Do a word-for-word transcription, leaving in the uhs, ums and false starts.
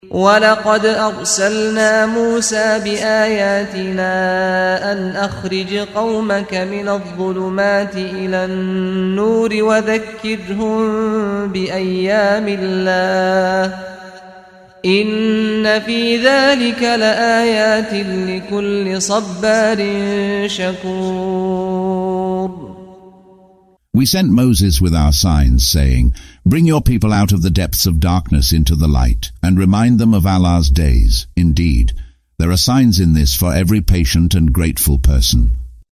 ولقد أرسلنا موسى بآياتنا أن أخرج قومك من الظلمات إلى النور وذكرهم بأيام الله إن في ذلك لآيات لكل صبار شكور. We sent Moses with our signs, saying, Bring your people out of the depths of darkness into the light, and remind them of Allah's days. Indeed, there are signs in this for every patient and grateful person.